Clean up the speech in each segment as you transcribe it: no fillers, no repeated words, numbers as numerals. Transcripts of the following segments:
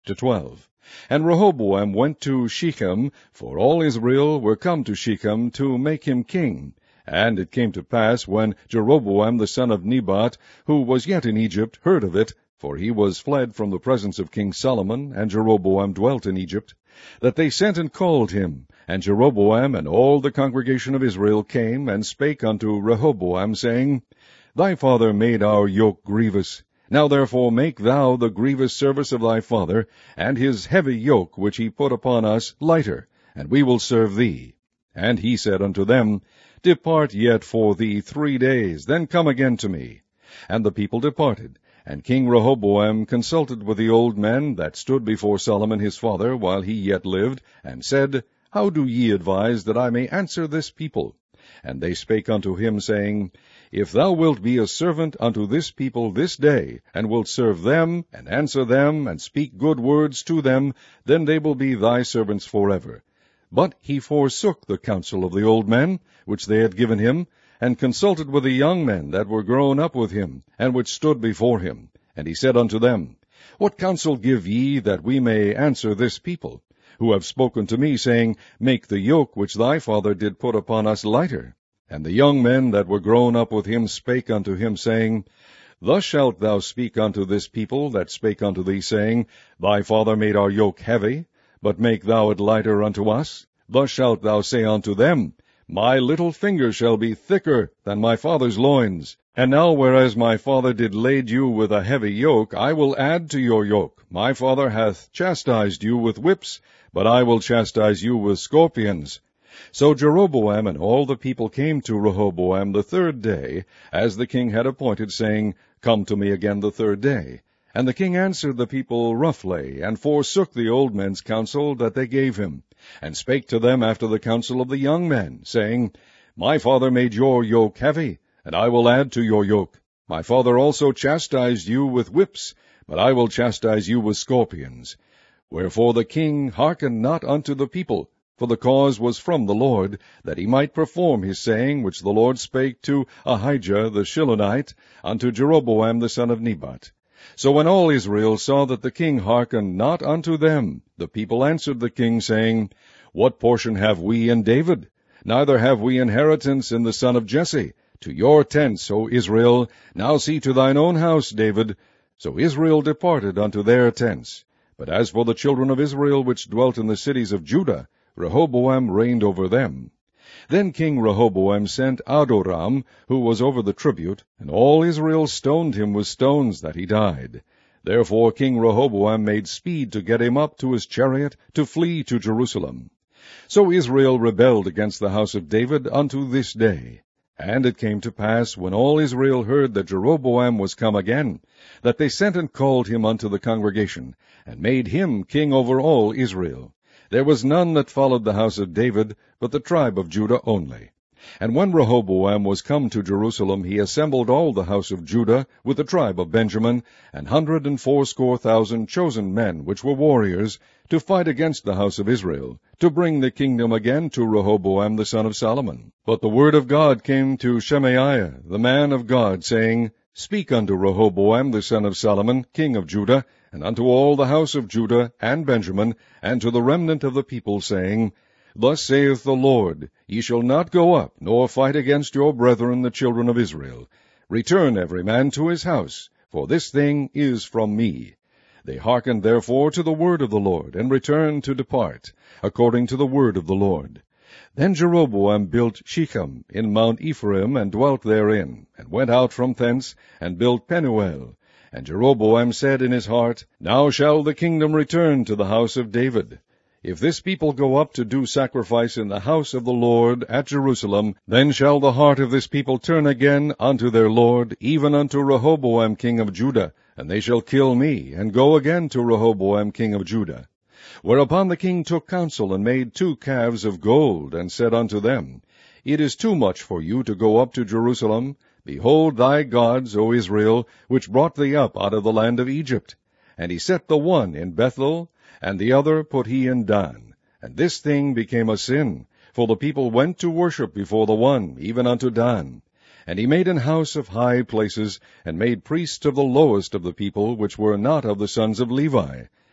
12. And Rehoboam went to Shechem, for all Israel were come to Shechem to make him king. And it came to pass, when Jeroboam the son of Nebat, who was yet in Egypt, heard of it, for he was fled from the presence of King Solomon, and Jeroboam dwelt in Egypt, that they sent and called him. And Jeroboam and all the congregation of Israel came and spake unto Rehoboam, saying, Thy father made our yoke grievous. Now therefore make thou the grievous service of thy father, and his heavy yoke which he put upon us lighter, and we will serve thee. And he said unto them, Depart yet for thee 3 days, then come again to me. And the people departed. And King Rehoboam consulted with the old men that stood before Solomon his father while he yet lived, and said, How do ye advise that I may answer this people? And they spake unto him, saying, If thou wilt be a servant unto this people this day, and wilt serve them, and answer them, and speak good words to them, then they will be thy servants forever. But he forsook the counsel of the old men, which they had given him, and consulted with the young men that were grown up with him, and which stood before him. And he said unto them, What counsel give ye, that we may answer this people, who have spoken to me, saying, Make the yoke which thy father did put upon us lighter? And the young men that were grown up with him spake unto him, saying, Thus shalt thou speak unto this people that spake unto thee, saying, Thy father made our yoke heavy, but make thou it lighter unto us. Thus shalt thou say unto them, My little finger shall be thicker than my father's loins. And now, whereas my father did lade you with a heavy yoke, I will add to your yoke. My father hath chastised you with whips, but I will chastise you with scorpions. So Jeroboam and all the people came to Rehoboam the 3rd day, as the king had appointed, saying, Come to me again the 3rd day. And the king answered the people roughly, and forsook the old men's counsel that they gave him, and spake to them after the counsel of the young men, saying, My father made your yoke heavy, and I will add to your yoke. My father also chastised you with whips, but I will chastise you with scorpions. Wherefore the king hearkened not unto the people, for the cause was from the Lord, that he might perform his saying which the Lord spake to Ahijah the Shilonite unto Jeroboam the son of Nebat. So when all Israel saw that the king hearkened not unto them, the people answered the king, saying, What portion have we in David? Neither have we inheritance in the son of Jesse. To your tents, O Israel, now see to thine own house, David. So Israel departed unto their tents. But as for the children of Israel which dwelt in the cities of Judah, Rehoboam reigned over them. Then King Rehoboam sent Adoram, who was over the tribute, and all Israel stoned him with stones that he died. Therefore King Rehoboam made speed to get him up to his chariot, to flee to Jerusalem. So Israel rebelled against the house of David unto this day. And it came to pass, when all Israel heard that Jeroboam was come again, that they sent and called him unto the congregation, and made him king over all Israel. There was none that followed the house of David, but the tribe of Judah only. And when Rehoboam was come to Jerusalem, he assembled all the house of Judah with the tribe of Benjamin, 180,000 chosen men, which were warriors, to fight against the house of Israel, to bring the kingdom again to Rehoboam the son of Solomon. But the word of God came to Shemaiah, the man of God, saying, Speak unto Rehoboam the son of Solomon, king of Judah, and unto all the house of Judah and Benjamin, and to the remnant of the people, saying, Thus saith the Lord, Ye shall not go up, nor fight against your brethren the children of Israel. Return every man to his house, for this thing is from me. They hearkened therefore to the word of the Lord, and returned to depart, according to the word of the Lord. Then Jeroboam built Shechem in Mount Ephraim, and dwelt therein, and went out from thence, and built Penuel. And Jeroboam said in his heart, Now shall the kingdom return to the house of David. If this people go up to do sacrifice in the house of the Lord at Jerusalem, then shall the heart of this people turn again unto their Lord, even unto Rehoboam king of Judah, and they shall kill me, and go again to Rehoboam king of Judah. Whereupon the king took counsel, and made 2 calves of gold, and said unto them, It is too much for you to go up to Jerusalem. Behold thy gods, O Israel, which brought thee up out of the land of Egypt. And he set the one in Bethel, and the other put he in Dan. And this thing became a sin, for the people went to worship before the one, even unto Dan. And he made an house of high places, and made priests of the lowest of the people, which were not of the sons of Levi.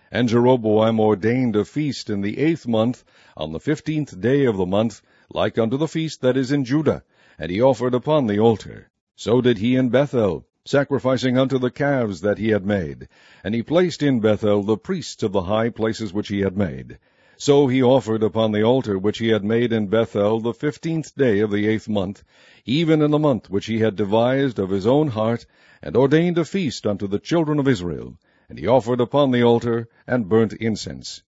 And Jeroboam ordained a feast in the 8th month, on the 15th day of the month, like unto the feast that is in Judah, and he offered upon the altar. So did he in Bethel, sacrificing unto the calves that he had made. And he placed in Bethel the priests of the high places which he had made. So he offered upon the altar which he had made in Bethel the 15th day of the 8th month, even in the month which he had devised of his own heart, and ordained a feast unto the children of Israel. And he offered upon the altar, and burnt incense.